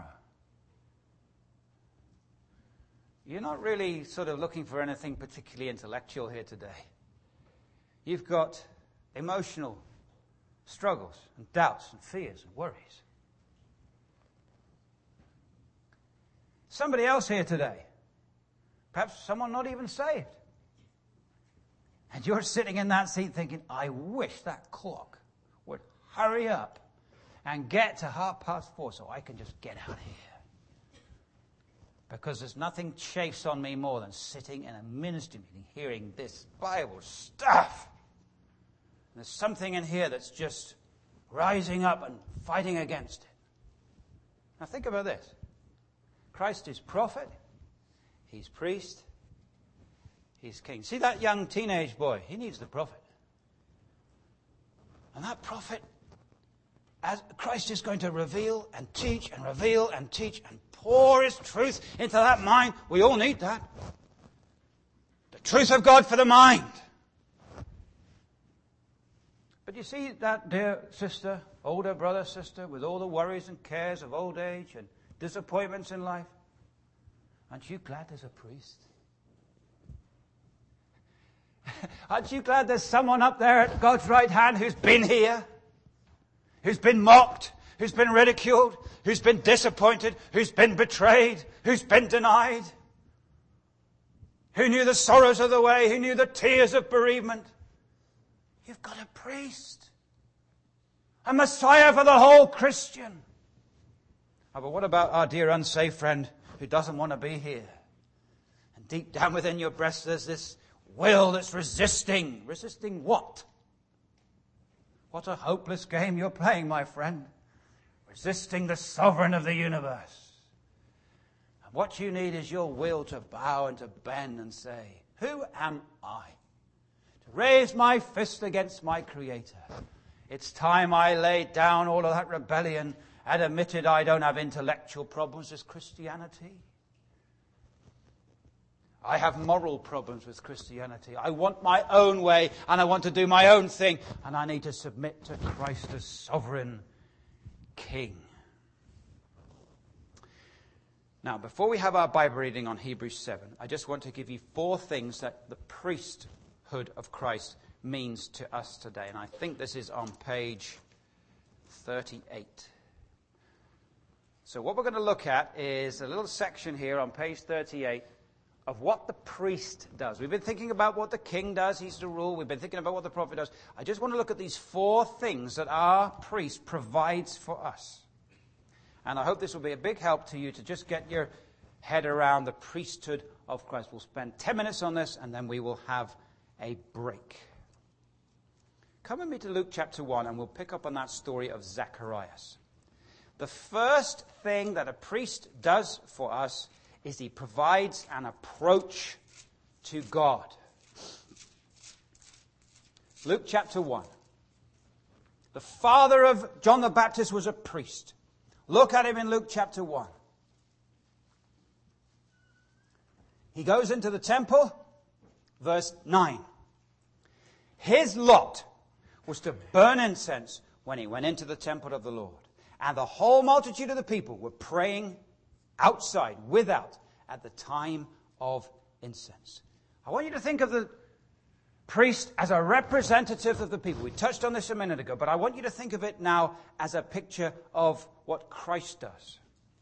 S1: You're not really sort of looking for anything particularly intellectual here today. You've got emotional struggles and doubts and fears and worries. Somebody else here today. Perhaps someone not even saved. And you're sitting in that seat thinking, I wish that clock would hurry up and get to half past four so I can just get out of here. Because there's nothing chafes on me more than sitting in a ministry meeting hearing this Bible stuff. And there's something in here that's just rising up and fighting against it. Now think about this. Christ is prophet, he's priest, he's king. See that young teenage boy? He needs the prophet. And that prophet, as Christ is going to reveal and teach and reveal and teach and pour his truth into that mind. We all need that. The truth of God for the mind. But you see that dear sister, older brother, sister, with all the worries and cares of old age and disappointments in life? Aren't you glad there's a priest? Aren't you glad there's someone up there at God's right hand who's been here? Who's been mocked? Who's been ridiculed? Who's been disappointed? Who's been betrayed? Who's been denied? Who knew the sorrows of the way? Who knew the tears of bereavement? You've got a priest. A Messiah for the whole Christian. Oh, but what about our dear unsaved friend who doesn't want to be here? And deep down within your breast there's this will that's resisting. Resisting what? What a hopeless game you're playing, my friend. Resisting the sovereign of the universe. And what you need is your will to bow and to bend and say, who am I? To raise my fist against my Creator. It's time I laid down all of that rebellion and admitted I don't have intellectual problems with Christianity. I have moral problems with Christianity. I want my own way and I want to do my own thing. And I need to submit to Christ as sovereign King. Now, before we have our Bible reading on Hebrews seven, I just want to give you four things that the priesthood of Christ means to us today. And I think this is on page thirty-eight. So what we're going to look at is a little section here on page thirty-eight of what the priest does. We've been thinking about what the king does. He's to rule. We've been thinking about what the prophet does. I just want to look at these four things that our priest provides for us. And I hope this will be a big help to you to just get your head around the priesthood of Christ. We'll spend ten minutes on this and then we will have a break. Come with me to Luke chapter one and we'll pick up on that story of Zacharias. The first thing that a priest does for us is he provides an approach to God. Luke chapter one. The father of John the Baptist was a priest. Look at him in Luke chapter one. He goes into the temple, verse nine. His lot was to burn incense when he went into the temple of the Lord. And the whole multitude of the people were praying outside, without, at the time of incense. I want you to think of the priest as a representative of the people. We touched on this a minute ago, but I want you to think of it now as a picture of what Christ does.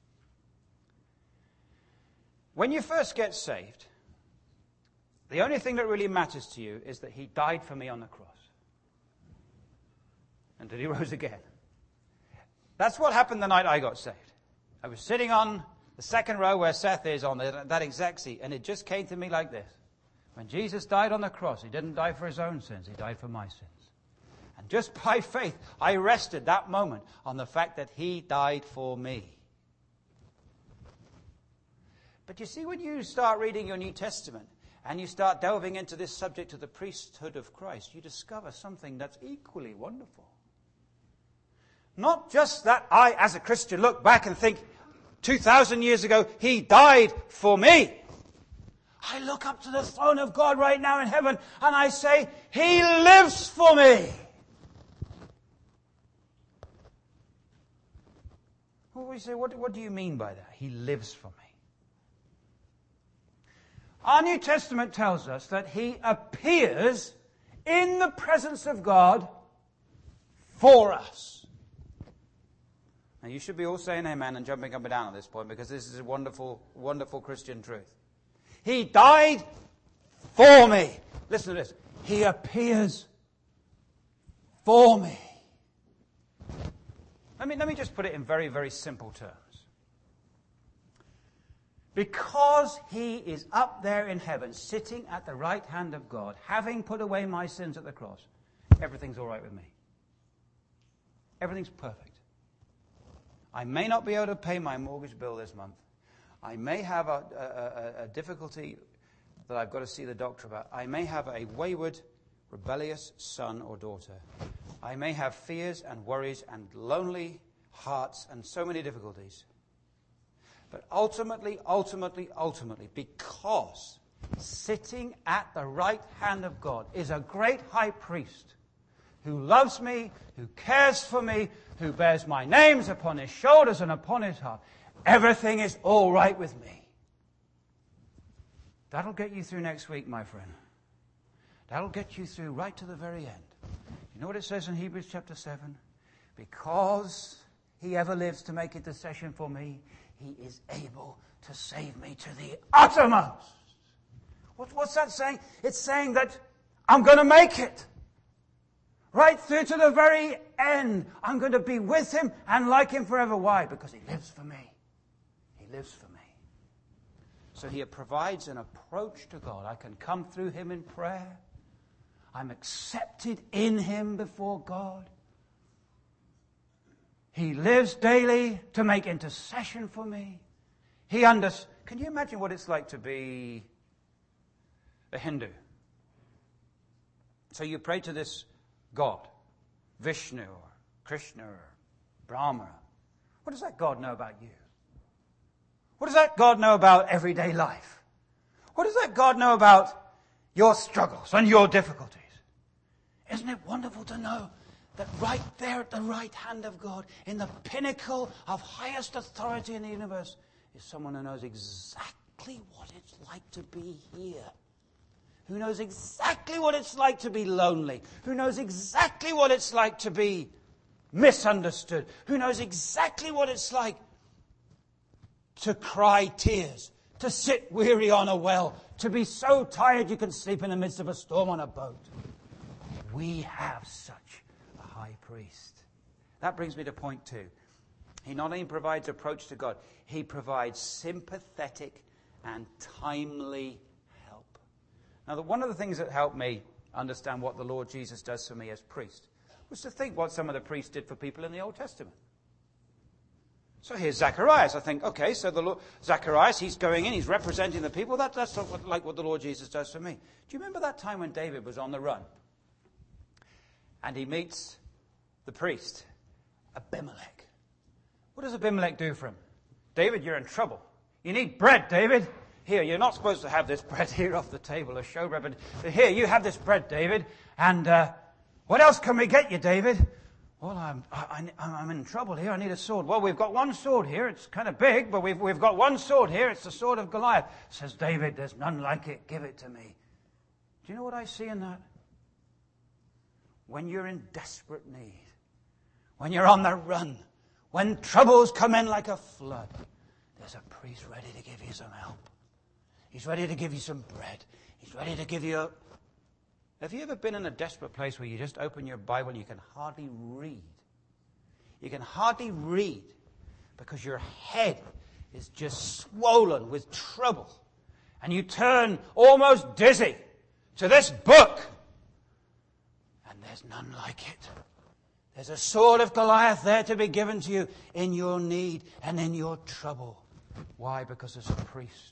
S1: When you first get saved, the only thing that really matters to you is that he died for me on the cross. And that he rose again. That's what happened the night I got saved. I was sitting on the second row where Seth is on the, that exact seat, and it just came to me like this. When Jesus died on the cross, he didn't die for his own sins, he died for my sins. And just by faith, I rested that moment on the fact that he died for me. But you see, when you start reading your New Testament, and you start delving into this subject of the priesthood of Christ, you discover something that's equally wonderful. Not just that I, as a Christian, look back and think, two thousand years ago, he died for me. I look up to the throne of God right now in heaven and I say, he lives for me. Well, we say, what, what do you mean by that? He lives for me. Our New Testament tells us that he appears in the presence of God for us. Now, you should be all saying amen and jumping up and down at this point because this is a wonderful, wonderful Christian truth. He died for me. Listen to this. He appears for me. Let me, let me just put it in very, very simple terms. Because he is up there in heaven, sitting at the right hand of God, having put away my sins at the cross, everything's all right with me. Everything's perfect. I may not be able to pay my mortgage bill this month. I may have a, a, a, a difficulty that I've got to see the doctor about. I may have a wayward, rebellious son or daughter. I may have fears and worries and lonely hearts and so many difficulties. But ultimately, ultimately, ultimately, because sitting at the right hand of God is a great high priest who loves me, who cares for me, who bears my names upon his shoulders and upon his heart, everything is all right with me. That'll get you through next week, my friend. That'll get you through right to the very end. You know what it says in Hebrews chapter seven? Because he ever lives to make intercession for me, he is able to save me to the uttermost. What, what's that saying? It's saying that I'm going to make it. Right through to the very end. I'm going to be with him and like him forever. Why? Because he lives for me. He lives for me. So he provides an approach to God. I can come through him in prayer. I'm accepted in him before God. He lives daily to make intercession for me. He under... Can you imagine what it's like to be a Hindu? So you pray to this God, Vishnu or Krishna or Brahma. What does that God know about you? What does that God know about everyday life? What does that God know about your struggles and your difficulties? Isn't it wonderful to know that right there at the right hand of God, in the pinnacle of highest authority in the universe, is someone who knows exactly what it's like to be here. Who knows exactly what it's like to be lonely. Who knows exactly what it's like to be misunderstood. Who knows exactly what it's like to cry tears. To sit weary on a well. To be so tired you can sleep in the midst of a storm on a boat. We have such a high priest. That brings me to point two. He not only provides approach to God, he provides sympathetic and timely help. Now, the, one of the things that helped me understand what the Lord Jesus does for me as priest was to think what some of the priests did for people in the Old Testament. So here's Zacharias. I think, okay, so the Lord, Zacharias, he's going in, he's representing the people. That, that's not what, like what the Lord Jesus does for me. Do you remember that time when David was on the run? And he meets the priest, Abimelech. What does Abimelech do for him? David, you're in trouble. You need bread, David. Here, you're not supposed to have this bread here off the table, a showbread, but here, you have this bread, David. And uh, what else can we get you, David? Well, I'm, I, I'm in trouble here. I need a sword. Well, we've got one sword here. It's kind of big, but we've, we've got one sword here. It's the sword of Goliath. Says David, there's none like it. Give it to me. Do you know what I see in that? When you're in desperate need, when you're on the run, when troubles come in like a flood, there's a priest ready to give you some help. He's ready to give you some bread. He's ready to give you a... Have you ever been in a desperate place where you just open your Bible and you can hardly read? You can hardly read because your head is just swollen with trouble. And you turn almost dizzy to this book. And there's none like it. There's a sword of Goliath there to be given to you in your need and in your trouble. Why? Because there's a priest.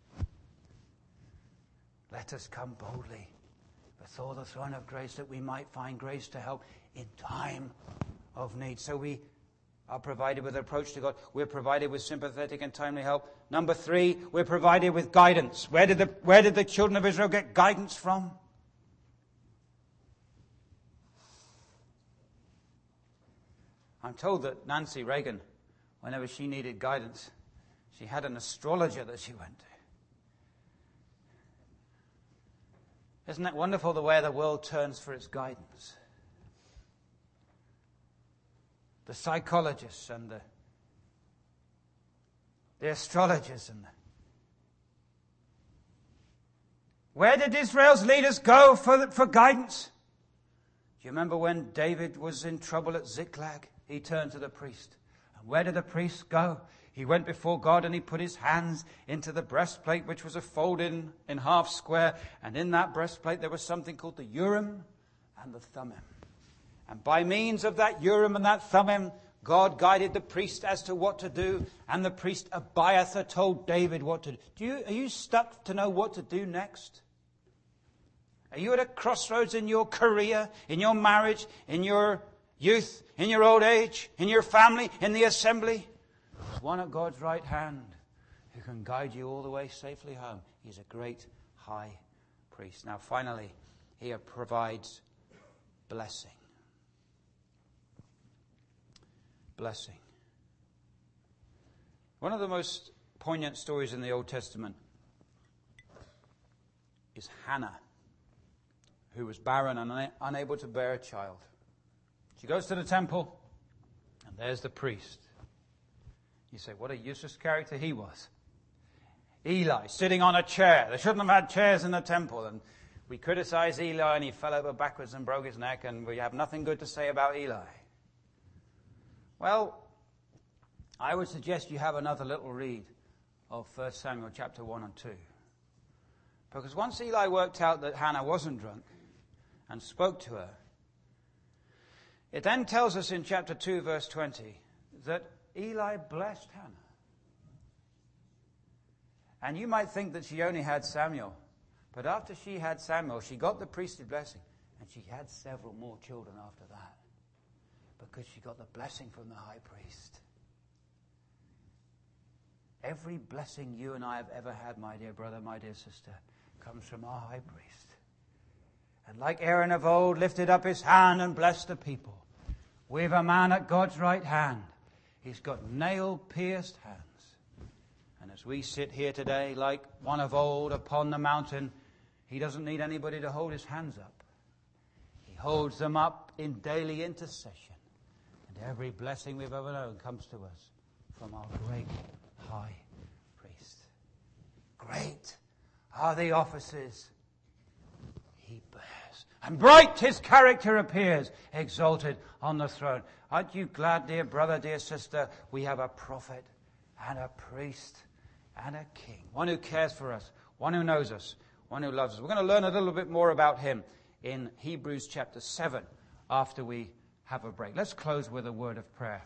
S1: Let us come boldly before the throne of grace that we might find grace to help in time of need. So we are provided with an approach to God. We're provided with sympathetic and timely help. Number three, we're provided with guidance. Where did the, where did the children of Israel get guidance from? I'm told that Nancy Reagan, whenever she needed guidance, she had an astrologer that she went to. Isn't that wonderful the way the world turns for its guidance? The psychologists and the, the astrologers and the... Where did Israel's leaders go for, for guidance? Do you remember when David was in trouble at Ziklag? He turned to the priest. And where did the priest go? He went before God and he put his hands into the breastplate, which was a fold in, in half square. And in that breastplate there was something called the Urim and the Thummim. And by means of that Urim and that Thummim, God guided the priest as to what to do, and the priest Abiathar told David what to do. do you, are you stuck to know what to do next? Are you at a crossroads in your career, in your marriage, in your youth, in your old age, in your family, in the assembly? There's one at God's right hand who can guide you all the way safely home. He's a great high priest. Now, finally, he provides blessing. Blessing. One of the most poignant stories in the Old Testament is Hannah, who was barren and una- unable to bear a child. She goes to the temple, and there's the priest. You say, what a useless character he was. Eli, sitting on a chair. They shouldn't have had chairs in the temple. And we criticize Eli, and he fell over backwards and broke his neck, and we have nothing good to say about Eli. Well, I would suggest you have another little read of First Samuel chapter one and two. Because once Eli worked out that Hannah wasn't drunk and spoke to her, it then tells us in chapter two, verse twenty, that Eli blessed Hannah. And you might think that she only had Samuel. But after she had Samuel, she got the priestly blessing. And she had several more children after that. Because she got the blessing from the high priest. Every blessing you and I have ever had, my dear brother, my dear sister, comes from our high priest. And like Aaron of old lifted up his hand and blessed the people, we have a man at God's right hand. He's got nail-pierced hands. And as we sit here today, like one of old upon the mountain, he doesn't need anybody to hold his hands up. He holds them up in daily intercession. And every blessing we've ever known comes to us from our great high priest. Great are the offices he bears. And bright his character appears, exalted on the throne. Aren't you glad, dear brother, dear sister, we have a prophet and a priest and a king. One who cares for us, one who knows us, one who loves us. We're going to learn a little bit more about him in Hebrews chapter seven after we have a break. Let's close with a word of prayer.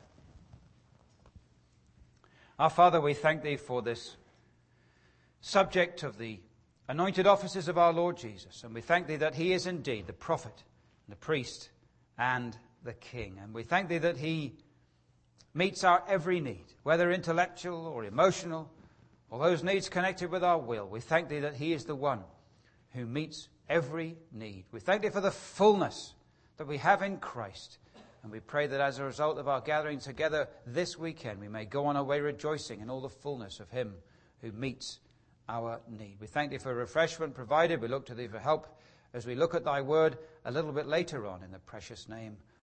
S1: Our Father, we thank thee for this subject of the anointed offices of our Lord Jesus. And we thank thee that he is indeed the prophet, the priest, and the king. And we thank thee that he meets our every need, whether intellectual or emotional, or those needs connected with our will. We thank thee that he is the one who meets every need. We thank thee for the fullness that we have in Christ. And we pray that as a result of our gathering together this weekend, we may go on our way rejoicing in all the fullness of him who meets our need. We thank thee for refreshment provided. We look to thee for help as we look at thy word a little bit later on, in the precious name